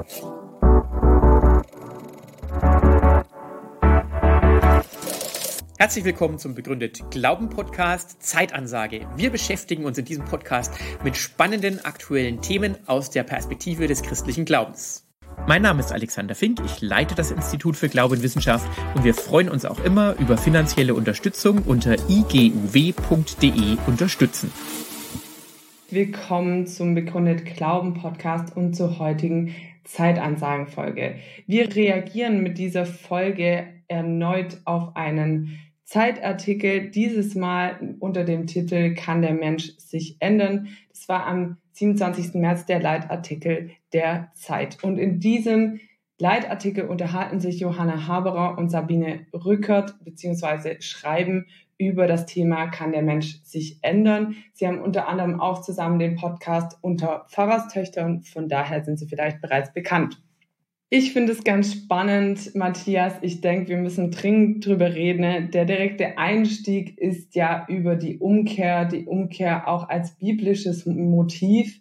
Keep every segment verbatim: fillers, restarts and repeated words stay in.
Herzlich willkommen zum Begründet Glauben Podcast Zeitansage. Wir beschäftigen uns in diesem Podcast mit spannenden aktuellen Themen aus der Perspektive des christlichen Glaubens. Mein Name ist Alexander Fink, ich leite das Institut für Glaube und Wissenschaft und wir freuen uns auch immer über finanzielle Unterstützung unter i g u w punkt d e unterstützen. Willkommen zum Begründet Glauben Podcast und zur heutigen Zeitansagenfolge. Wir reagieren mit dieser Folge erneut auf einen Zeitartikel, dieses Mal unter dem Titel Kann der Mensch sich ändern? Das war am siebenundzwanzigsten März der Leitartikel der Zeit. Und in diesem Leitartikel unterhalten sich Johanna Haberer und Sabine Rückert bzw. schreiben über das Thema Kann der Mensch sich ändern? Sie haben unter anderem auch zusammen den Podcast Unter Pfarrerstöchtern, von daher sind sie vielleicht bereits bekannt. Ich finde es ganz spannend, Matthias. Ich denke, wir müssen dringend drüber reden. Der direkte Einstieg ist ja über die Umkehr, die Umkehr auch als biblisches Motiv.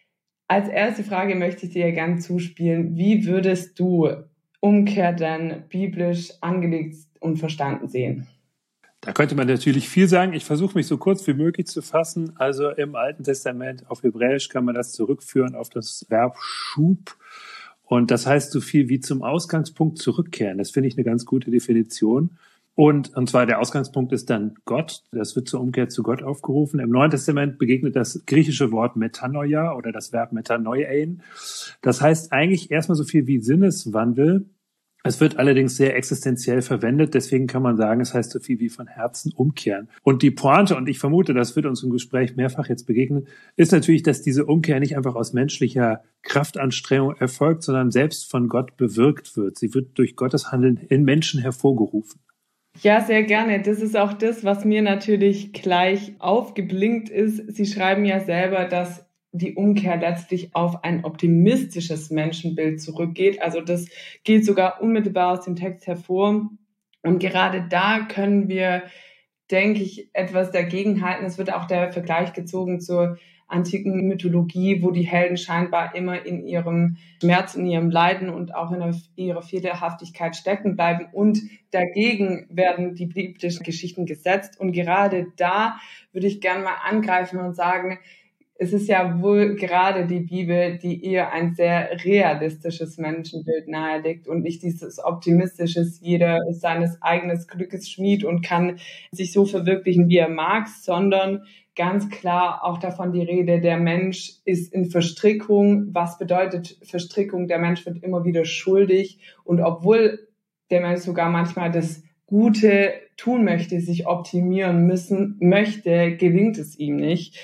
Als erste Frage möchte ich dir gerne zuspielen. Wie würdest du Umkehr denn biblisch angelegt und verstanden sehen? Da könnte man natürlich viel sagen. Ich versuche mich so kurz wie möglich zu fassen. Also im Alten Testament auf Hebräisch kann man das zurückführen auf das Verb Schub. Und das heißt so viel wie zum Ausgangspunkt zurückkehren. Das finde ich eine ganz gute Definition. Und, und zwar der Ausgangspunkt ist dann Gott. Das wird zur Umkehr zu Gott aufgerufen. Im Neuen Testament begegnet das griechische Wort Metanoia oder das Verb Metanoiein. Das heißt eigentlich erstmal so viel wie Sinneswandel. Es wird allerdings sehr existenziell verwendet, deswegen kann man sagen, es heißt so viel wie von Herzen umkehren. Und die Pointe, und ich vermute, das wird uns im Gespräch mehrfach jetzt begegnen, ist natürlich, dass diese Umkehr nicht einfach aus menschlicher Kraftanstrengung erfolgt, sondern selbst von Gott bewirkt wird. Sie wird durch Gottes Handeln in Menschen hervorgerufen. Ja, sehr gerne. Das ist auch das, was mir natürlich gleich aufgeblinkt ist. Sie schreiben ja selber, dass die Umkehr letztlich auf ein optimistisches Menschenbild zurückgeht. Also das geht sogar unmittelbar aus dem Text hervor. Und gerade da können wir, denke ich, etwas dagegenhalten. Es wird auch der Vergleich gezogen zur antiken Mythologie, wo die Helden scheinbar immer in ihrem Schmerz, in ihrem Leiden und auch in ihrer Fehlerhaftigkeit stecken bleiben. Und dagegen werden die biblischen Geschichten gesetzt. Und gerade da würde ich gerne mal angreifen und sagen, es ist ja wohl gerade die Bibel, die eher ein sehr realistisches Menschenbild nahelegt und nicht dieses optimistisches, jeder ist seines eigenen Glückes Schmied und kann sich so verwirklichen, wie er mag, sondern ganz klar auch davon die Rede, der Mensch ist in Verstrickung. Was bedeutet Verstrickung? Der Mensch wird immer wieder schuldig und obwohl der Mensch sogar manchmal das Gute tun möchte, sich optimieren müssen möchte, gelingt es ihm nicht.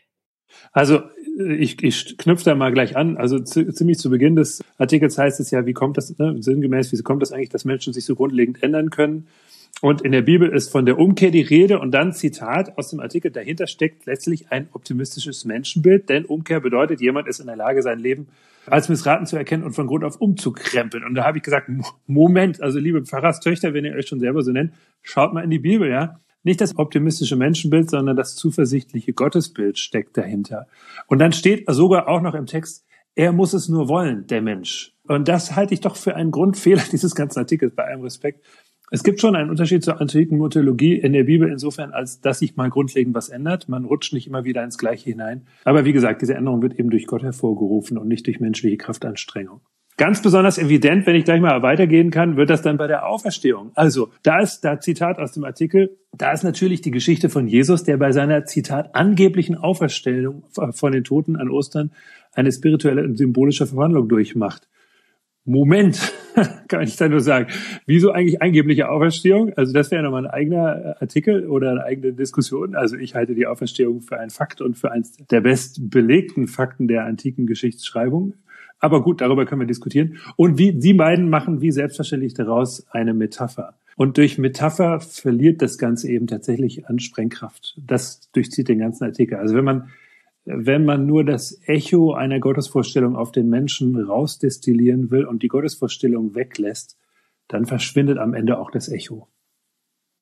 Also ich, ich knüpfe da mal gleich an. Also z- ziemlich zu Beginn des Artikels heißt es ja, wie kommt das, ne, sinngemäß, wie kommt das eigentlich, dass Menschen sich so grundlegend ändern können? Und in der Bibel ist von der Umkehr die Rede und dann Zitat aus dem Artikel, dahinter steckt letztlich ein optimistisches Menschenbild, denn Umkehr bedeutet, jemand ist in der Lage, sein Leben als missraten zu erkennen und von Grund auf umzukrempeln. Und da habe ich gesagt, Moment, also liebe Pfarrerstöchter, wenn ihr euch schon selber so nennt, schaut mal in die Bibel, ja. Nicht das optimistische Menschenbild, sondern das zuversichtliche Gottesbild steckt dahinter. Und dann steht sogar auch noch im Text, er muss es nur wollen, der Mensch. Und das halte ich doch für einen Grundfehler dieses ganzen Artikels, bei allem Respekt. Es gibt schon einen Unterschied zur antiken Mythologie in der Bibel insofern, als dass sich mal grundlegend was ändert. Man rutscht nicht immer wieder ins Gleiche hinein. Aber wie gesagt, diese Änderung wird eben durch Gott hervorgerufen und nicht durch menschliche Kraftanstrengung. Ganz besonders evident, wenn ich gleich mal weitergehen kann, wird das dann bei der Auferstehung. Also, da ist, da Zitat aus dem Artikel, da ist natürlich die Geschichte von Jesus, der bei seiner, Zitat, angeblichen Auferstehung von den Toten an Ostern eine spirituelle und symbolische Verwandlung durchmacht. Moment, kann ich da nur sagen. Wieso eigentlich angebliche Auferstehung? Also das wäre nochmal ein eigener Artikel oder eine eigene Diskussion. Also ich halte die Auferstehung für einen Fakt und für eines der bestbelegten Fakten der antiken Geschichtsschreibung. Aber gut, darüber können wir diskutieren. Und wie die beiden machen wie selbstverständlich daraus eine Metapher. Und durch Metapher verliert das Ganze eben tatsächlich an Sprengkraft. Das durchzieht den ganzen Artikel. Also wenn man wenn man nur das Echo einer Gottesvorstellung auf den Menschen rausdestillieren will und die Gottesvorstellung weglässt, dann verschwindet am Ende auch das Echo.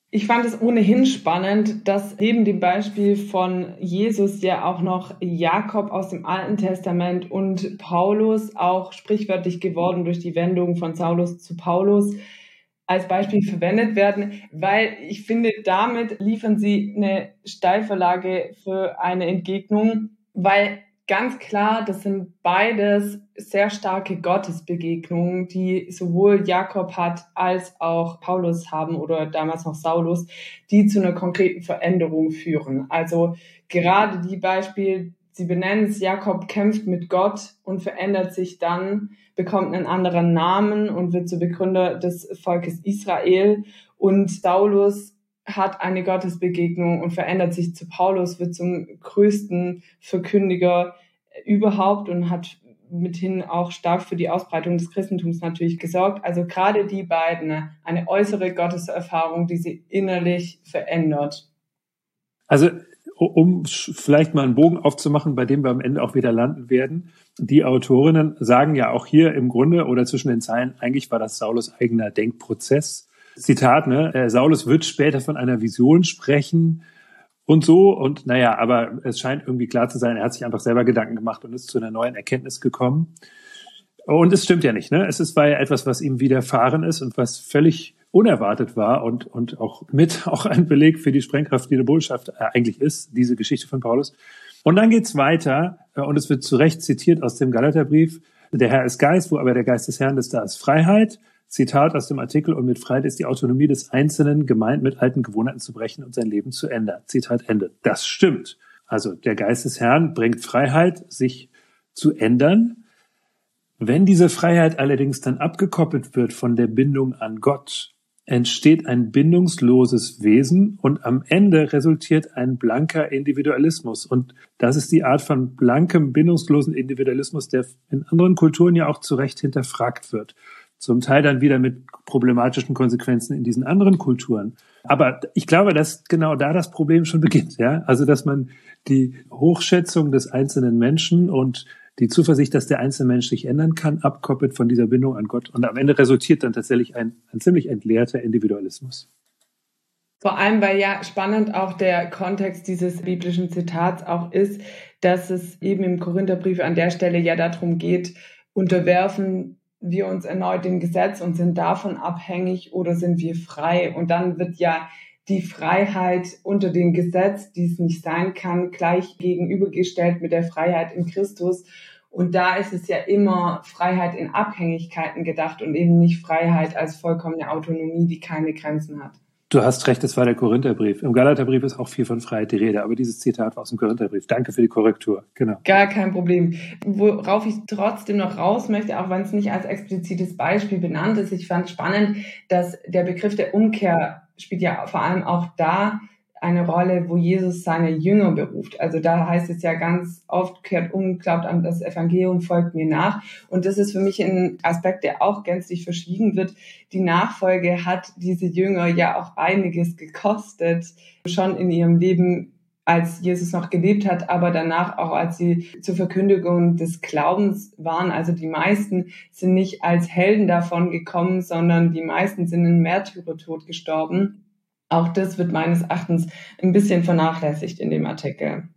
Ich fand es ohnehin spannend, dass neben dem Beispiel von Jesus ja auch noch Jakob aus dem Alten Testament und Paulus, auch sprichwörtlich geworden durch die Wendung von Saulus zu Paulus, als Beispiel verwendet werden, weil ich finde, damit liefern sie eine Steilvorlage für eine Entgegnung, weil ganz klar, das sind beides sehr starke Gottesbegegnungen, die sowohl Jakob hat als auch Paulus haben oder damals noch Saulus, die zu einer konkreten Veränderung führen. Also gerade die Beispiele, sie benennen es, Jakob kämpft mit Gott und verändert sich dann, bekommt einen anderen Namen und wird zum Begründer des Volkes Israel. Und Saulus hat eine Gottesbegegnung und verändert sich zu Paulus, wird zum größten Verkündiger überhaupt und hat mithin auch stark für die Ausbreitung des Christentums natürlich gesorgt. Also gerade die beiden, eine äußere Gotteserfahrung, die sie innerlich verändert. Also um vielleicht mal einen Bogen aufzumachen, bei dem wir am Ende auch wieder landen werden. Die Autorinnen sagen ja auch hier im Grunde oder zwischen den Zeilen, eigentlich war das Saulus eigener Denkprozess. Zitat, ne, Saulus wird später von einer Vision sprechen und so. Und naja, aber es scheint irgendwie klar zu sein, er hat sich einfach selber Gedanken gemacht und ist zu einer neuen Erkenntnis gekommen. Und es stimmt ja nicht, ne? Es ist war ja etwas, was ihm widerfahren ist und was völlig unerwartet war und, und auch mit auch ein Beleg für die Sprengkraft, die eine Botschaft eigentlich ist, diese Geschichte von Paulus. Und dann geht's weiter, und es wird zu Recht zitiert aus dem Galaterbrief, der Herr ist Geist, wo aber der Geist des Herrn ist, da ist Freiheit. Zitat aus dem Artikel, und mit Freiheit ist die Autonomie des Einzelnen gemeint, mit alten Gewohnheiten zu brechen und sein Leben zu ändern. Zitat Ende. Das stimmt. Also der Geist des Herrn bringt Freiheit, sich zu ändern. Wenn diese Freiheit allerdings dann abgekoppelt wird von der Bindung an Gott, entsteht ein bindungsloses Wesen und am Ende resultiert ein blanker Individualismus. Und das ist die Art von blankem, bindungslosen Individualismus, der in anderen Kulturen ja auch zu Recht hinterfragt wird. Zum Teil dann wieder mit problematischen Konsequenzen in diesen anderen Kulturen. Aber ich glaube, dass genau da das Problem schon beginnt, ja. Also, dass man die Hochschätzung des einzelnen Menschen und die Zuversicht, dass der einzelne Mensch sich ändern kann, abkoppelt von dieser Bindung an Gott. Und am Ende resultiert dann tatsächlich ein, ein ziemlich entleerter Individualismus. Vor allem, weil ja spannend auch der Kontext dieses biblischen Zitats auch ist, dass es eben im Korintherbrief an der Stelle ja darum geht, unterwerfen wir uns erneut dem Gesetz und sind davon abhängig oder sind wir frei? Und dann wird ja die Freiheit unter dem Gesetz, die es nicht sein kann, gleich gegenübergestellt mit der Freiheit in Christus. Und da ist es ja immer Freiheit in Abhängigkeiten gedacht und eben nicht Freiheit als vollkommene Autonomie, die keine Grenzen hat. Du hast recht, das war der Korintherbrief. Im Galaterbrief ist auch viel von Freiheit die Rede, aber dieses Zitat war aus dem Korintherbrief. Danke für die Korrektur. Genau. Gar kein Problem. Worauf ich trotzdem noch raus möchte, auch wenn es nicht als explizites Beispiel benannt ist, ich fand spannend, dass der Begriff der Umkehr spielt ja vor allem auch da eine Rolle, wo Jesus seine Jünger beruft. Also da heißt es ja ganz oft, kehrt um, glaubt an das Evangelium, folgt mir nach. Und das ist für mich ein Aspekt, der auch gänzlich verschwiegen wird. Die Nachfolge hat diese Jünger ja auch einiges gekostet, schon in ihrem Leben, als Jesus noch gelebt hat, aber danach auch, als sie zur Verkündigung des Glaubens waren. Also die meisten sind nicht als Helden davon gekommen, sondern die meisten sind in Märtyrertod gestorben. Auch das wird meines Erachtens ein bisschen vernachlässigt in dem Artikel.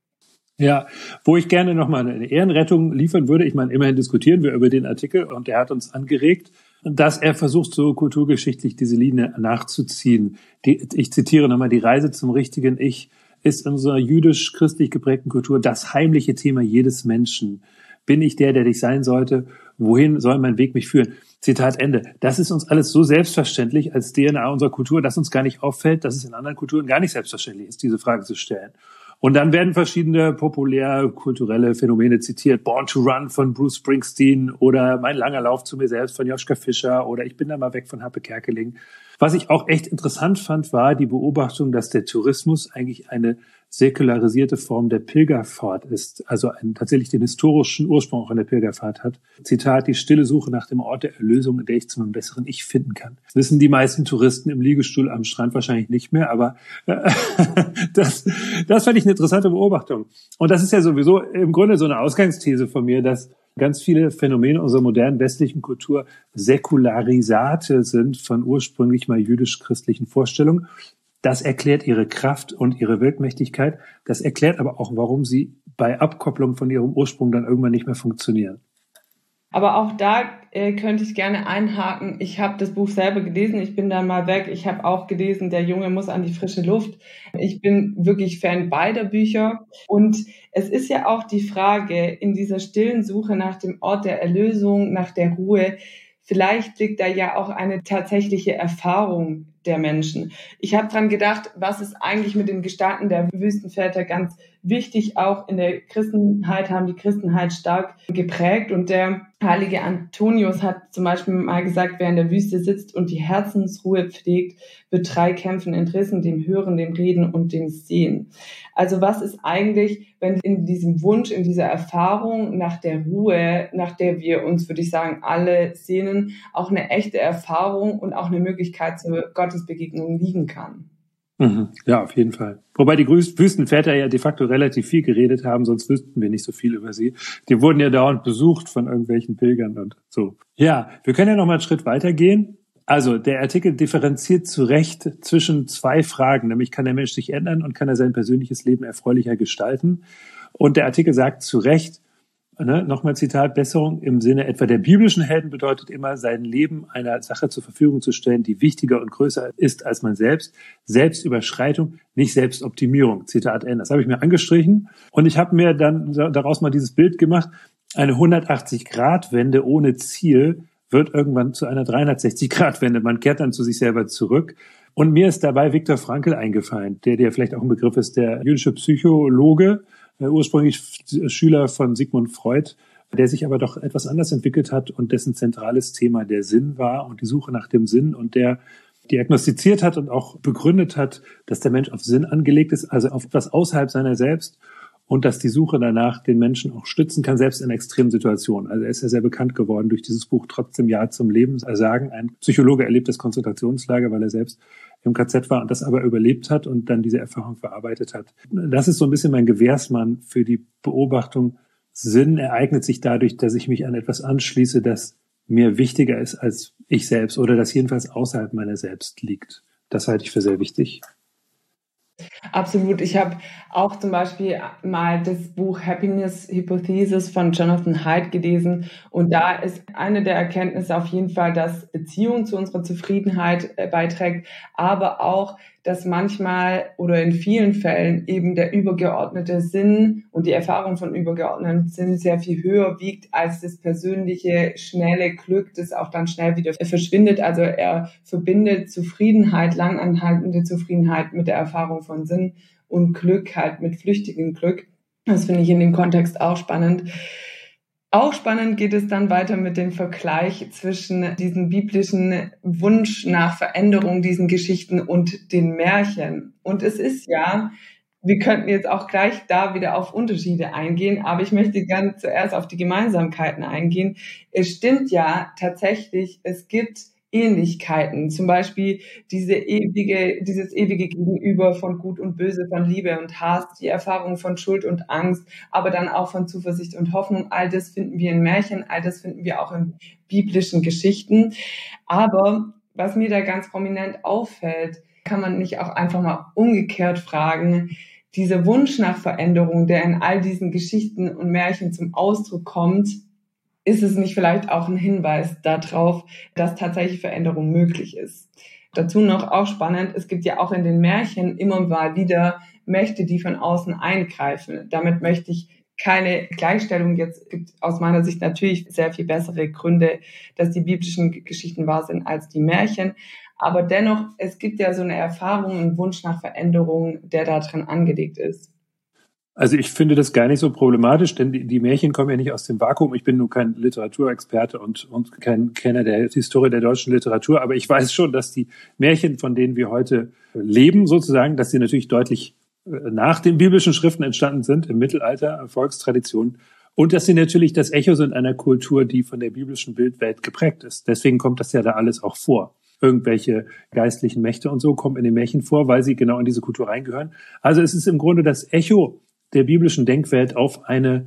Ja, wo ich gerne nochmal eine Ehrenrettung liefern würde, ich meine, immerhin diskutieren wir über den Artikel und der hat uns angeregt, dass er versucht, so kulturgeschichtlich diese Linie nachzuziehen. Die, ich zitiere nochmal, die Reise zum richtigen Ich ist in unserer jüdisch-christlich geprägten Kultur das heimliche Thema jedes Menschen. Bin ich der, der ich sein sollte? Wohin soll mein Weg mich führen? Zitat Ende. Das ist uns alles so selbstverständlich als D N A unserer Kultur, dass uns gar nicht auffällt, dass es in anderen Kulturen gar nicht selbstverständlich ist, diese Frage zu stellen. Und dann werden verschiedene populärkulturelle Phänomene zitiert. Born to Run von Bruce Springsteen oder Mein langer Lauf zu mir selbst von Joschka Fischer oder Ich bin da mal weg von Happe Kerkeling. Was ich auch echt interessant fand, war die Beobachtung, dass der Tourismus eigentlich eine säkularisierte Form der Pilgerfahrt ist, also einen, tatsächlich den historischen Ursprung auch in der Pilgerfahrt hat. Zitat, die stille Suche nach dem Ort der Erlösung, in der ich zu meinem besseren Ich finden kann. Das wissen die meisten Touristen im Liegestuhl am Strand wahrscheinlich nicht mehr, aber äh, das, das fand ich eine interessante Beobachtung. Und das ist ja sowieso im Grunde so eine Ausgangsthese von mir, dass ganz viele Phänomene unserer modernen westlichen Kultur Säkularisate sind von ursprünglich mal jüdisch-christlichen Vorstellungen. Das erklärt ihre Kraft und ihre Wirkmächtigkeit. Das erklärt aber auch, warum sie bei Abkopplung von ihrem Ursprung dann irgendwann nicht mehr funktionieren. Aber auch da äh, könnte ich gerne einhaken. Ich habe das Buch selber gelesen. Ich bin dann mal weg. Ich habe auch gelesen, der Junge muss an die frische Luft. Ich bin wirklich Fan beider Bücher. Und es ist ja auch die Frage in dieser stillen Suche nach dem Ort der Erlösung, nach der Ruhe. Vielleicht liegt da ja auch eine tatsächliche Erfahrung der Menschen. Ich habe dran gedacht, was ist eigentlich mit den Gestalten der Wüstenväter ganz wichtig. Auch in der Christenheit haben die Christenheit stark geprägt. Und der heilige Antonius hat zum Beispiel mal gesagt, wer in der Wüste sitzt und die Herzensruhe pflegt, wird drei Kämpfen entrissen, dem Hören, dem Reden und dem Sehen. Also was ist eigentlich, wenn in diesem Wunsch, in dieser Erfahrung nach der Ruhe, nach der wir uns, würde ich sagen, alle sehnen, auch eine echte Erfahrung und auch eine Möglichkeit zur Gottesbegegnung liegen kann? Ja, auf jeden Fall. Wobei die Wüstenväter ja de facto relativ viel geredet haben, sonst wüssten wir nicht so viel über sie. Die wurden ja dauernd besucht von irgendwelchen Pilgern und so. Ja, wir können ja noch mal einen Schritt weitergehen. Also der Artikel differenziert zu Recht zwischen zwei Fragen, nämlich kann der Mensch sich ändern und kann er sein persönliches Leben erfreulicher gestalten. Und der Artikel sagt zu Recht, Ne, nochmal Zitat, Besserung im Sinne etwa der biblischen Helden bedeutet immer, sein Leben einer Sache zur Verfügung zu stellen, die wichtiger und größer ist als man selbst. Selbstüberschreitung, nicht Selbstoptimierung. Zitat Ende. Das habe ich mir angestrichen und ich habe mir dann daraus mal dieses Bild gemacht. Eine hundertachtzig-Grad-Wende ohne Ziel wird irgendwann zu einer dreihundertsechzig-Grad-Wende. Man kehrt dann zu sich selber zurück. Und mir ist dabei Viktor Frankl eingefallen, der dir vielleicht auch ein Begriff ist, der jüdische Psychologe, ursprünglich Schüler von Sigmund Freud, der sich aber doch etwas anders entwickelt hat und dessen zentrales Thema der Sinn war und die Suche nach dem Sinn und der diagnostiziert hat und auch begründet hat, dass der Mensch auf Sinn angelegt ist, also auf etwas außerhalb seiner selbst und dass die Suche danach den Menschen auch stützen kann, selbst in extremen Situationen. Also er ist ja sehr bekannt geworden durch dieses Buch Trotzdem Ja zum Leben sagen. Ein Psychologe erlebt das Konzentrationslager, weil er selbst im K Z war und das aber überlebt hat und dann diese Erfahrung verarbeitet hat. Das ist so ein bisschen mein Gewährsmann für die Beobachtung. Sinn ereignet sich dadurch, dass ich mich an etwas anschließe, das mir wichtiger ist als ich selbst oder das jedenfalls außerhalb meiner selbst liegt. Das halte ich für sehr wichtig. Absolut. Ich habe auch zum Beispiel mal das Buch Happiness Hypothesis von Jonathan Haidt gelesen und da ist eine der Erkenntnisse auf jeden Fall, dass Beziehung zu unserer Zufriedenheit äh, beiträgt, aber auch, dass manchmal oder in vielen Fällen eben der übergeordnete Sinn und die Erfahrung von übergeordnetem Sinn sehr viel höher wiegt als das persönliche, schnelle Glück, das auch dann schnell wieder verschwindet. Also er verbindet Zufriedenheit, langanhaltende Zufriedenheit mit der Erfahrung von Sinn und Glück halt mit flüchtigem Glück. Das finde ich in dem Kontext auch spannend. Auch spannend geht es dann weiter mit dem Vergleich zwischen diesem biblischen Wunsch nach Veränderung, diesen Geschichten und den Märchen. Und es ist ja, wir könnten jetzt auch gleich da wieder auf Unterschiede eingehen, aber ich möchte ganz zuerst auf die Gemeinsamkeiten eingehen. Es stimmt ja tatsächlich, es gibt Ähnlichkeiten, zum Beispiel diese ewige, dieses ewige Gegenüber von Gut und Böse, von Liebe und Hass, die Erfahrung von Schuld und Angst, aber dann auch von Zuversicht und Hoffnung. All das finden wir in Märchen, all das finden wir auch in biblischen Geschichten. Aber was mir da ganz prominent auffällt, kann man nicht auch einfach mal umgekehrt fragen, dieser Wunsch nach Veränderung, der in all diesen Geschichten und Märchen zum Ausdruck kommt, ist es nicht vielleicht auch ein Hinweis darauf, dass tatsächlich Veränderung möglich ist? Dazu noch auch spannend, es gibt ja auch in den Märchen immer mal wieder Mächte, die von außen eingreifen. Damit möchte ich keine Gleichstellung. Jetzt gibt aus meiner Sicht natürlich sehr viel bessere Gründe, dass die biblischen Geschichten wahr sind als die Märchen. Aber dennoch, es gibt ja so eine Erfahrung, einen Wunsch nach Veränderung, der da drin angelegt ist. Also ich finde das gar nicht so problematisch, denn die, die Märchen kommen ja nicht aus dem Vakuum. Ich bin nur kein Literaturexperte und, und kein Kenner der Historie der deutschen Literatur, aber ich weiß schon, dass die Märchen, von denen wir heute leben sozusagen, dass sie natürlich deutlich nach den biblischen Schriften entstanden sind, im Mittelalter, Volkstraditionen, und dass sie natürlich das Echo sind einer Kultur, die von der biblischen Bildwelt geprägt ist. Deswegen kommt das ja da alles auch vor. Irgendwelche geistlichen Mächte und so kommen in den Märchen vor, weil sie genau in diese Kultur reingehören. Also es ist im Grunde das Echo der biblischen Denkwelt auf eine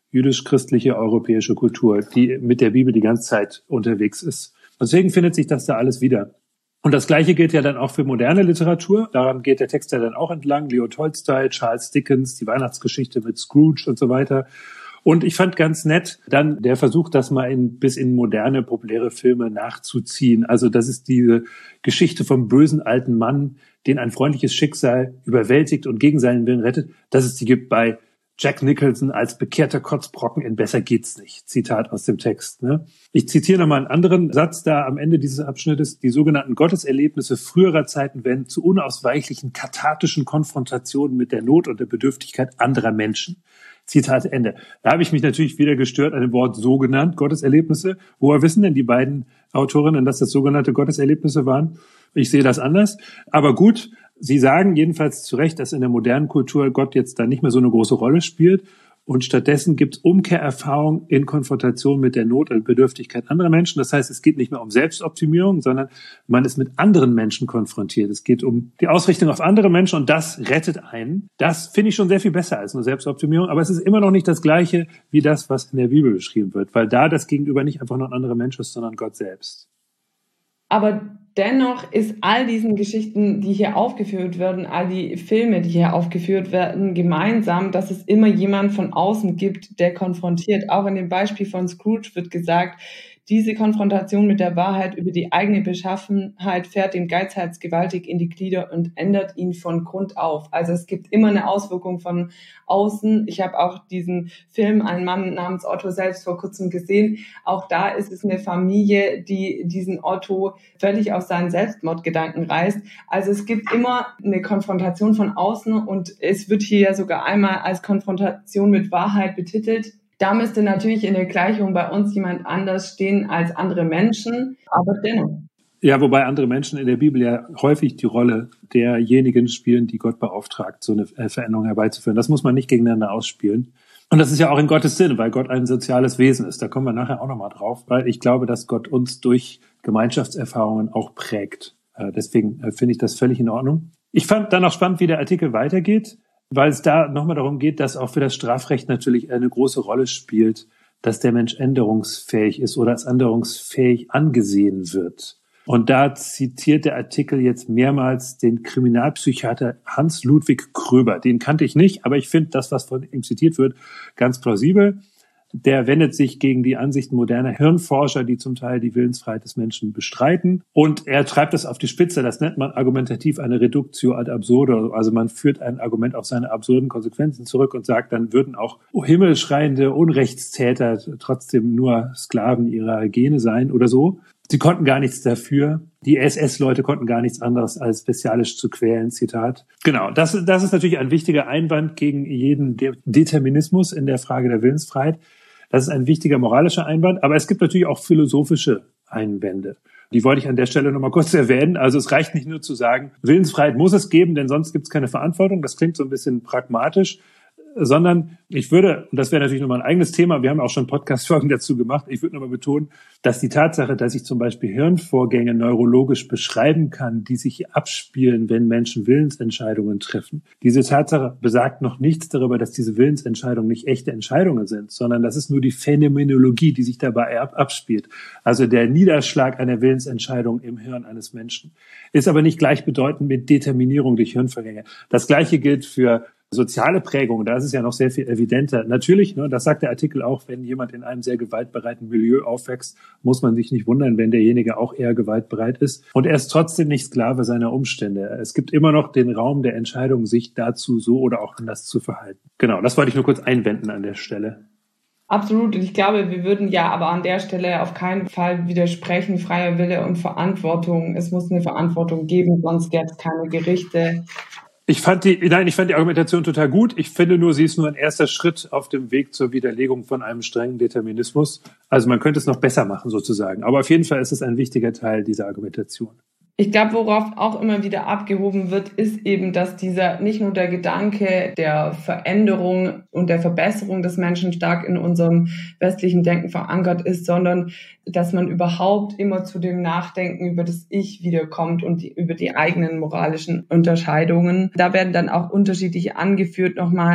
jüdisch-christliche europäische Kultur, die mit der Bibel die ganze Zeit unterwegs ist. Deswegen findet sich das da alles wieder. Und das Gleiche gilt ja dann auch für moderne Literatur. Daran geht der Text ja dann auch entlang. Leo Tolstoi, Charles Dickens, die Weihnachtsgeschichte mit Scrooge und so weiter. Und ich fand ganz nett dann der Versuch, das mal in, bis in moderne, populäre Filme nachzuziehen. Also das ist diese Geschichte vom bösen alten Mann, den ein freundliches Schicksal überwältigt und gegen seinen Willen rettet, dass es die gibt bei Jack Nicholson als bekehrter Kotzbrocken in Besser geht's nicht. Zitat aus dem Text. Ne? Ich zitiere nochmal einen anderen Satz da am Ende dieses Abschnittes. Die sogenannten Gotteserlebnisse früherer Zeiten werden zu unausweichlichen kathartischen Konfrontationen mit der Not und der Bedürftigkeit anderer Menschen. Zitat Ende. Da habe ich mich natürlich wieder gestört an dem Wort sogenannt Gotteserlebnisse. Woher wissen denn die beiden Autorinnen, dass das sogenannte Gotteserlebnisse waren? Ich sehe das anders. Aber gut, Sie sagen jedenfalls zu Recht, dass in der modernen Kultur Gott jetzt da nicht mehr so eine große Rolle spielt. Und stattdessen gibt es Umkehrerfahrung in Konfrontation mit der Not und Bedürftigkeit anderer Menschen. Das heißt, es geht nicht mehr um Selbstoptimierung, sondern man ist mit anderen Menschen konfrontiert. Es geht um die Ausrichtung auf andere Menschen und das rettet einen. Das finde ich schon sehr viel besser als nur Selbstoptimierung. Aber es ist immer noch nicht das Gleiche wie das, was in der Bibel beschrieben wird, weil da das Gegenüber nicht einfach nur ein anderer Mensch ist, sondern Gott selbst. Aber dennoch ist all diesen Geschichten, die hier aufgeführt werden, all die Filme, die hier aufgeführt werden, gemeinsam, dass es immer jemand von außen gibt, der konfrontiert. Auch in dem Beispiel von Scrooge wird gesagt, diese Konfrontation mit der Wahrheit über die eigene Beschaffenheit fährt dem Geizhals gewaltig in die Glieder und ändert ihn von Grund auf. Also es gibt immer eine Auswirkung von außen. Ich habe auch diesen Film, Ein Mann namens Otto, selbst vor kurzem gesehen. Auch da ist es eine Familie, die diesen Otto völlig aus seinen Selbstmordgedanken reißt. Also es gibt immer eine Konfrontation von außen und es wird hier ja sogar einmal als Konfrontation mit Wahrheit betitelt. Da müsste natürlich in der Gleichung bei uns jemand anders stehen als andere Menschen, aber dennoch. Ja, wobei andere Menschen in der Bibel ja häufig die Rolle derjenigen spielen, die Gott beauftragt, so eine Veränderung herbeizuführen. Das muss man nicht gegeneinander ausspielen. Und das ist ja auch in Gottes Sinn, weil Gott ein soziales Wesen ist. Da kommen wir nachher auch nochmal drauf, weil ich glaube, dass Gott uns durch Gemeinschaftserfahrungen auch prägt. Deswegen finde ich das völlig in Ordnung. Ich fand dann auch spannend, wie der Artikel weitergeht, weil es da nochmal darum geht, dass auch für das Strafrecht natürlich eine große Rolle spielt, dass der Mensch änderungsfähig ist oder als änderungsfähig angesehen wird. Und da zitiert der Artikel jetzt mehrmals den Kriminalpsychiater Hans-Ludwig Kröber. Den kannte ich nicht, aber ich finde das, was von ihm zitiert wird, ganz plausibel. Der wendet sich gegen die Ansichten moderner Hirnforscher, die zum Teil die Willensfreiheit des Menschen bestreiten. Und er treibt das auf die Spitze. Das nennt man argumentativ eine Reductio ad absurdum. Also man führt ein Argument auf seine absurden Konsequenzen zurück und sagt, dann würden auch himmelschreiende Unrechtstäter trotzdem nur Sklaven ihrer Gene sein oder so. Sie konnten gar nichts dafür. Die S S-Leute konnten gar nichts anderes als bestialisch zu quälen, Zitat. Genau, das, das ist natürlich ein wichtiger Einwand gegen jeden De- Determinismus in der Frage der Willensfreiheit. Das ist ein wichtiger moralischer Einwand, aber es gibt natürlich auch philosophische Einwände. Die wollte ich an der Stelle nochmal kurz erwähnen. Also es reicht nicht nur zu sagen, Willensfreiheit muss es geben, denn sonst gibt es keine Verantwortung. Das klingt so ein bisschen pragmatisch. Sondern ich würde, und das wäre natürlich nochmal ein eigenes Thema, wir haben auch schon Podcast-Folgen dazu gemacht, ich würde nochmal betonen, dass die Tatsache, dass ich zum Beispiel Hirnvorgänge neurologisch beschreiben kann, die sich abspielen, wenn Menschen Willensentscheidungen treffen, diese Tatsache besagt noch nichts darüber, dass diese Willensentscheidungen nicht echte Entscheidungen sind, sondern das ist nur die Phänomenologie, die sich dabei ab- abspielt. Also der Niederschlag einer Willensentscheidung im Hirn eines Menschen ist aber nicht gleichbedeutend mit Determinierung durch Hirnvorgänge. Das Gleiche gilt für soziale Prägung, da ist es ja noch sehr viel evidenter. Natürlich, ne, das sagt der Artikel auch, wenn jemand in einem sehr gewaltbereiten Milieu aufwächst, muss man sich nicht wundern, wenn derjenige auch eher gewaltbereit ist. Und er ist trotzdem nicht Sklave seiner Umstände. Es gibt immer noch den Raum der Entscheidung, sich dazu so oder auch anders zu verhalten. Genau, das wollte ich nur kurz einwenden an der Stelle. Absolut. Und ich glaube, wir würden ja aber an der Stelle auf keinen Fall widersprechen, freier Wille und Verantwortung. Es muss eine Verantwortung geben, sonst gäbe es keine Gerichte. Ich fand die, nein, ich fand die Argumentation total gut. Ich finde nur, sie ist nur ein erster Schritt auf dem Weg zur Widerlegung von einem strengen Determinismus. Also man könnte es noch besser machen sozusagen. Aber auf jeden Fall ist es ein wichtiger Teil dieser Argumentation. Ich glaube, worauf auch immer wieder abgehoben wird, ist eben, dass dieser nicht nur der Gedanke der Veränderung und der Verbesserung des Menschen stark in unserem westlichen Denken verankert ist, sondern dass man überhaupt immer zu dem Nachdenken über das Ich wiederkommt und die, über die eigenen moralischen Unterscheidungen. Da werden dann auch unterschiedliche angeführt nochmal.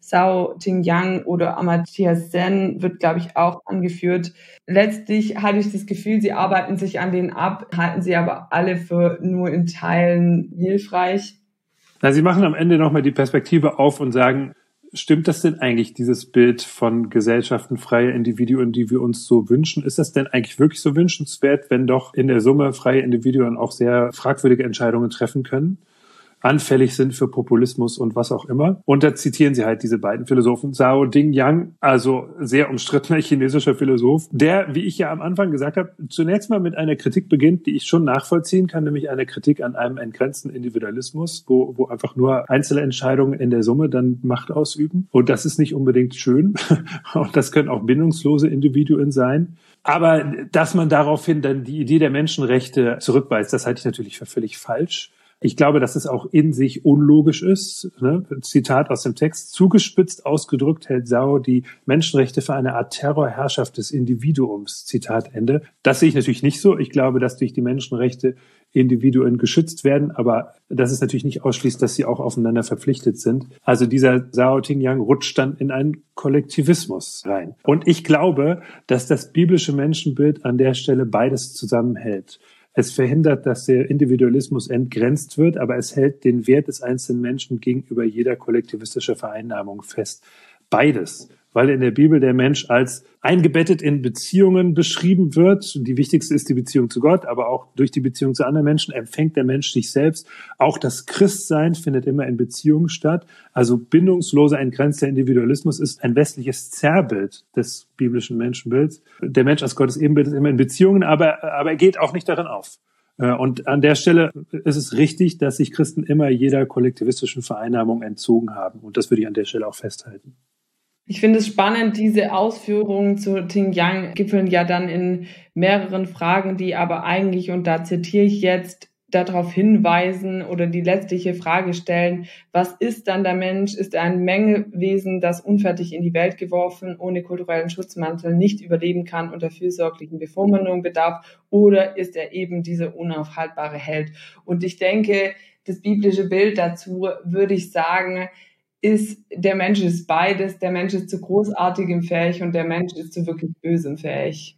Zhao Tingyang oder Amartya Sen wird, glaube ich, auch angeführt. Letztlich hatte ich das Gefühl, sie arbeiten sich an denen ab, halten sie aber alle für nur in Teilen hilfreich. Na, sie machen am Ende nochmal die Perspektive auf und sagen, stimmt das denn eigentlich, dieses Bild von Gesellschaften freier Individuen, die wir uns so wünschen? Ist das denn eigentlich wirklich so wünschenswert, wenn doch in der Summe freie Individuen auch sehr fragwürdige Entscheidungen treffen können, anfällig sind für Populismus und was auch immer? Und da zitieren sie halt diese beiden Philosophen. Zhao Tingyang, also sehr umstrittener chinesischer Philosoph, der, wie ich ja am Anfang gesagt habe, zunächst mal mit einer Kritik beginnt, die ich schon nachvollziehen kann, nämlich eine Kritik an einem entgrenzten Individualismus, wo, wo einfach nur einzelne Entscheidungen in der Summe dann Macht ausüben. Und das ist nicht unbedingt schön. Und das können auch bindungslose Individuen sein. Aber dass man daraufhin dann die Idee der Menschenrechte zurückweist, das halte ich natürlich für völlig falsch. Ich glaube, dass es auch in sich unlogisch ist. Ne? Zitat aus dem Text. Zugespitzt ausgedrückt hält Zhao die Menschenrechte für eine Art Terrorherrschaft des Individuums. Zitat Ende. Das sehe ich natürlich nicht so. Ich glaube, dass durch die Menschenrechte Individuen geschützt werden, aber das ist natürlich nicht ausschließt, dass sie auch aufeinander verpflichtet sind. Also dieser Zhao Tingyang rutscht dann in einen Kollektivismus rein. Und ich glaube, dass das biblische Menschenbild an der Stelle beides zusammenhält. Es verhindert, dass der Individualismus entgrenzt wird, aber es hält den Wert des einzelnen Menschen gegenüber jeder kollektivistischer Vereinnahmung fest. Beides, weil in der Bibel der Mensch als eingebettet in Beziehungen beschrieben wird. Die wichtigste ist die Beziehung zu Gott, aber auch durch die Beziehung zu anderen Menschen empfängt der Mensch sich selbst. Auch das Christsein findet immer in Beziehungen statt. Also bindungsloser, entgrenzter Individualismus ist ein westliches Zerrbild des biblischen Menschenbilds. Der Mensch als Gottes Ebenbild ist immer in Beziehungen, aber, aber er geht auch nicht darin auf. Und an der Stelle ist es richtig, dass sich Christen immer jeder kollektivistischen Vereinnahmung entzogen haben. Und das würde ich an der Stelle auch festhalten. Ich finde es spannend, diese Ausführungen zu Tingyang gipfeln ja dann in mehreren Fragen, die aber eigentlich, und da zitiere ich jetzt, darauf hinweisen oder die letztliche Frage stellen, was ist dann der Mensch? Ist er ein Mengenwesen, das unfertig in die Welt geworfen, ohne kulturellen Schutzmantel nicht überleben kann und der fürsorglichen Bevormundung bedarf? Oder ist er eben dieser unaufhaltbare Held? Und ich denke, das biblische Bild dazu, würde ich sagen, ist, der Mensch ist beides, der Mensch ist zu Großartigem fähig und der Mensch ist zu wirklich Bösem fähig.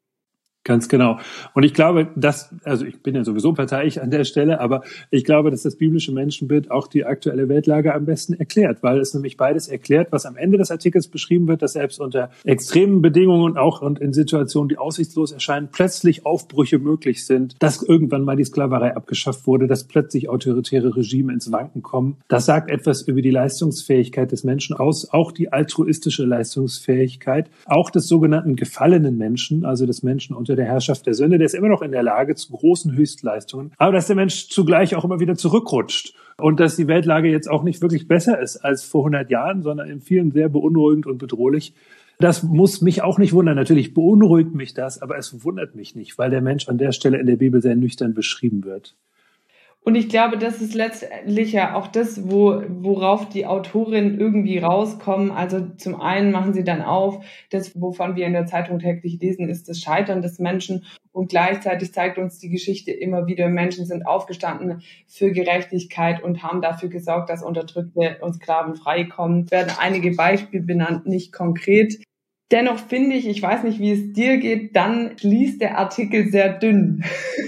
Ganz genau. Und ich glaube, dass, also ich bin ja sowieso parteiisch an der Stelle, aber ich glaube, dass das biblische Menschenbild auch die aktuelle Weltlage am besten erklärt, weil es nämlich beides erklärt, was am Ende des Artikels beschrieben wird, dass selbst unter extremen Bedingungen und auch und in Situationen, die aussichtslos erscheinen, plötzlich Aufbrüche möglich sind, dass irgendwann mal die Sklaverei abgeschafft wurde, dass plötzlich autoritäre Regime ins Wanken kommen. Das sagt etwas über die Leistungsfähigkeit des Menschen aus, auch die altruistische Leistungsfähigkeit, auch des sogenannten gefallenen Menschen, also des Menschen unter der Herrschaft der Sünde, der ist immer noch in der Lage zu großen Höchstleistungen, aber dass der Mensch zugleich auch immer wieder zurückrutscht und dass die Weltlage jetzt auch nicht wirklich besser ist als vor hundert Jahren, sondern in vielen sehr beunruhigend und bedrohlich. Das muss mich auch nicht wundern. Natürlich beunruhigt mich das, aber es wundert mich nicht, weil der Mensch an der Stelle in der Bibel sehr nüchtern beschrieben wird. Und ich glaube, das ist letztlich ja auch das, wo, worauf die Autorinnen irgendwie rauskommen. Also zum einen machen sie dann auf, das, wovon wir in der Zeitung täglich lesen, ist das Scheitern des Menschen. Und gleichzeitig zeigt uns die Geschichte immer wieder, Menschen sind aufgestanden für Gerechtigkeit und haben dafür gesorgt, dass Unterdrückte und Sklaven freikommen. Es werden einige Beispiele benannt, nicht konkret. Dennoch finde ich, ich weiß nicht, wie es dir geht, dann schließt der Artikel sehr dünn.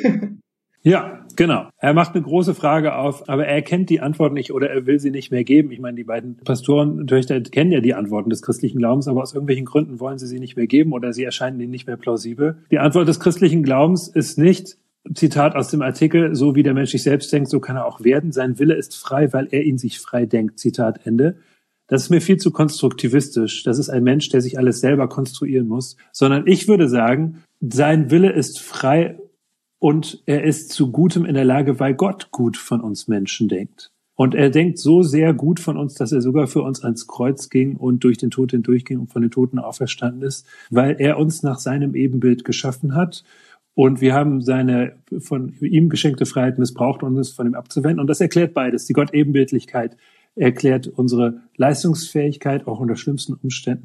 Ja, genau. Er macht eine große Frage auf, aber er kennt die Antwort nicht oder er will sie nicht mehr geben. Ich meine, die beiden Pastorentöchter kennen ja die Antworten des christlichen Glaubens, aber aus irgendwelchen Gründen wollen sie sie nicht mehr geben oder sie erscheinen ihnen nicht mehr plausibel. Die Antwort des christlichen Glaubens ist nicht, Zitat aus dem Artikel, so wie der Mensch sich selbst denkt, so kann er auch werden. Sein Wille ist frei, weil er ihn sich frei denkt. Zitat Ende. Das ist mir viel zu konstruktivistisch. Das ist ein Mensch, der sich alles selber konstruieren muss. Sondern ich würde sagen, sein Wille ist frei, und er ist zu Gutem in der Lage, weil Gott gut von uns Menschen denkt. Und er denkt so sehr gut von uns, dass er sogar für uns ans Kreuz ging und durch den Tod hindurchging und von den Toten auferstanden ist, weil er uns nach seinem Ebenbild geschaffen hat. Und wir haben seine von ihm geschenkte Freiheit missbraucht, um uns von ihm abzuwenden. Und das erklärt beides. Die Gott-Ebenbildlichkeit erklärt unsere Leistungsfähigkeit, auch unter schlimmsten Umständen.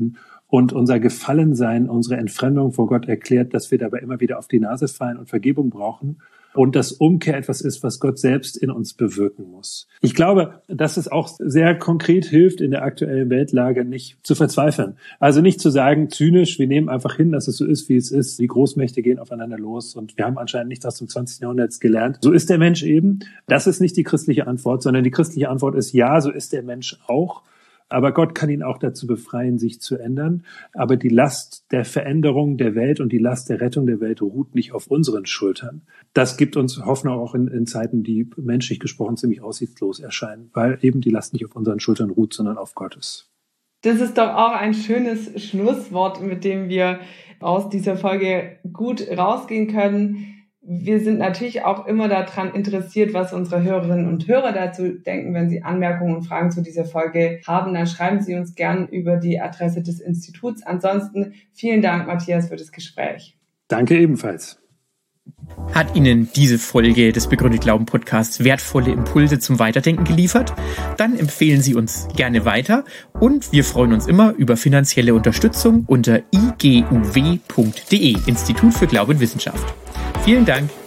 und unser Gefallensein, unsere Entfremdung vor Gott erklärt, dass wir dabei immer wieder auf die Nase fallen und Vergebung brauchen. Und dass Umkehr etwas ist, was Gott selbst in uns bewirken muss. Ich glaube, dass es auch sehr konkret hilft, in der aktuellen Weltlage nicht zu verzweifeln. Also nicht zu sagen, zynisch, wir nehmen einfach hin, dass es so ist, wie es ist. Die Großmächte gehen aufeinander los und wir haben anscheinend nichts aus dem zwanzigsten Jahrhundert gelernt. So ist der Mensch eben. Das ist nicht die christliche Antwort, sondern die christliche Antwort ist, ja, so ist der Mensch auch. Aber Gott kann ihn auch dazu befreien, sich zu ändern. Aber die Last der Veränderung der Welt und die Last der Rettung der Welt ruht nicht auf unseren Schultern. Das gibt uns Hoffnung auch in, in Zeiten, die menschlich gesprochen ziemlich aussichtslos erscheinen, weil eben die Last nicht auf unseren Schultern ruht, sondern auf Gottes. Das ist doch auch ein schönes Schlusswort, mit dem wir aus dieser Folge gut rausgehen können. Wir sind natürlich auch immer daran interessiert, was unsere Hörerinnen und Hörer dazu denken. Wenn Sie Anmerkungen und Fragen zu dieser Folge haben, dann schreiben Sie uns gern über die Adresse des Instituts. Ansonsten vielen Dank, Matthias, für das Gespräch. Danke ebenfalls. Hat Ihnen diese Folge des Begründet Glauben Podcasts wertvolle Impulse zum Weiterdenken geliefert? Dann empfehlen Sie uns gerne weiter und wir freuen uns immer über finanzielle Unterstützung unter i g u w punkt d e, Institut für Glaube und Wissenschaft. Vielen Dank.